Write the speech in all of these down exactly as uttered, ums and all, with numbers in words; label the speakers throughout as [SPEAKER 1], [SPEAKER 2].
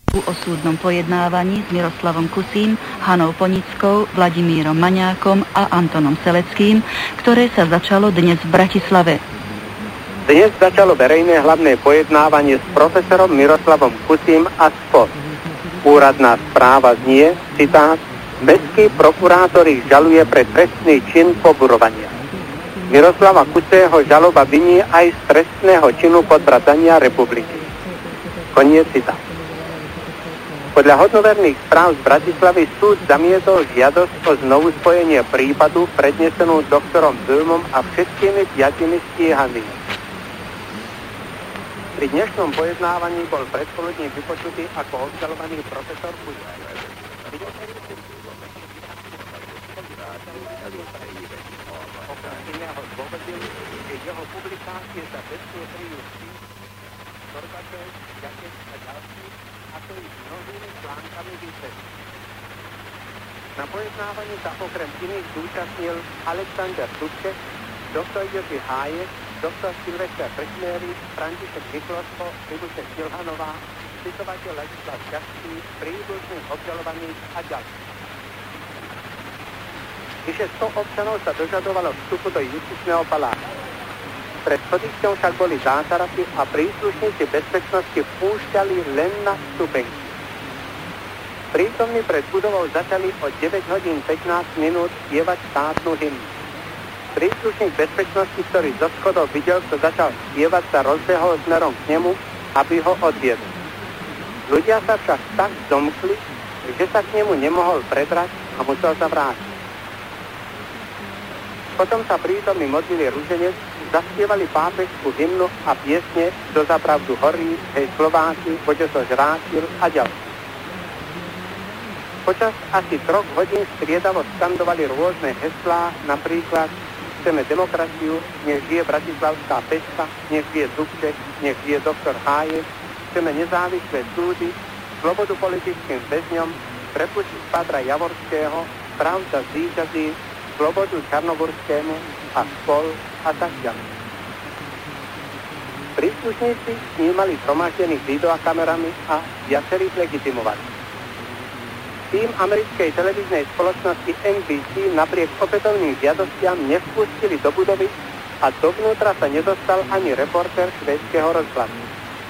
[SPEAKER 1] o súdnom pojednávaní s Miroslavom Kusím, Hanou Ponickou, Vladimírom Maňákom a Antonom Seleckým, ktoré sa začalo dnes v Bratislave.
[SPEAKER 2] Dnes začalo verejné hlavné pojednávanie s profesorom Miroslavom Kusím a spol. Úradná správa znie, citát, mestský prokurátor ich žaluje pre trestný čin poburovania. Miroslava Kusého žaloba viní aj z trestného činu podvracania republiky. Koniec citátu. Podľa hodnoverných správ z Bratislavy súd zamietol žiadosť o znovu spojenie prípadu prednesenú doktorom Böhmom a všetkými piatimi stíhanými. Pri dnešnom pojednávaní bol predpoludní vypočutý ako obžalovaný profesor Kuzaj. Okrem iného zdôvodil, že jeho publikácie sa bezpečne kryjú s tým, Gorbačov, Jakec a ďalší, ako ich mnohými článkami vysvetlí. Na pojednávaní sa okrem iných zúčastnil Alexander Dubček, doktor Joži Hájek, doktor Silvester Prešméry, František Mikloško, Libušek Silhanová, spisovateľ Ladislav Šťastný, príbuzný obžalovaných a ďalší. Vyše sto občanov sa dožadovalo vstupu do justičného paláca. Pred schodišťou však boli zátarasy a príslušníci bezpečnosti púšťali len na stupenky. Prítomní pred budovou začali o deväť hodín pätnásť minút spievať štátnu hymnu. Príslušník bezpečnosti, ktorý zo schodov videl, kto začal spievať, sa rozbehol smerom k nemu, aby ho odviedol. Ľudia sa však tak zomkli, že sa k nemu nemohol predrať a musel sa vrátiť. Potom sa prítomní modlili ruženec, zaspievali pápežskú hymnu a piesne Do zapravdu horí, hej Slováci, poďte sa žrátil a ďalej. Počas asi troch hodín striedavo skandovali rôzne heslá, napríklad chceme demokraciu, nech žije bratislavská peška, nech žije Dubček, nech žije doktor Hájek, chceme nezávislé súdy, slobodu politickým väzňom, prepustiť Padra Javorského, pravda zvíťazí, slobodu Čarnogurskému a spol a tak ďalej. Príslušníci snímali zhromaždených videokamerami a viacerých legitimovali. Tým americkej televíznej spoločnosti en bí sí napriek opätovným žiadostiam nevpustili do budovy a dovnútra sa nedostal ani reportér švédskeho rozhlasu.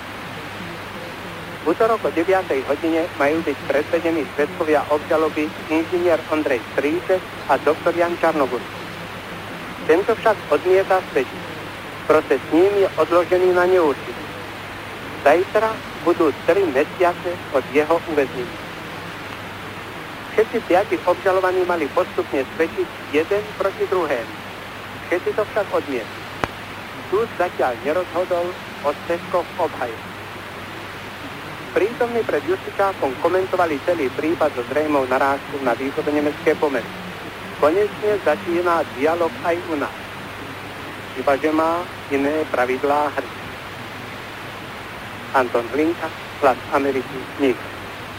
[SPEAKER 2] V útorok o deviatej hodine majú byť predvedení svedkovia obžaloby inžinier Ondrej Stríček a doktor Jan Čarnogurský. Tento však odmieta svedčiť. Proces s ním je odložený na neurčito. Zajtra budú tri mesiace od jeho uväznenia. Všetci piati obžalovaní mali postupne svedčiť jeden proti druhému. Všetci to však odmietli. Súd zatiaľ nerozhodol o svedkoch obhajoby. Prítomní pred justičákom komentovali celý prípad so zrejmou narážkou na východonemecké pomery. Konečne začína dialog aj u nás. Iba že má iné pravidlá hry. Anton Hlinka, Hlas Ameriky, Nick.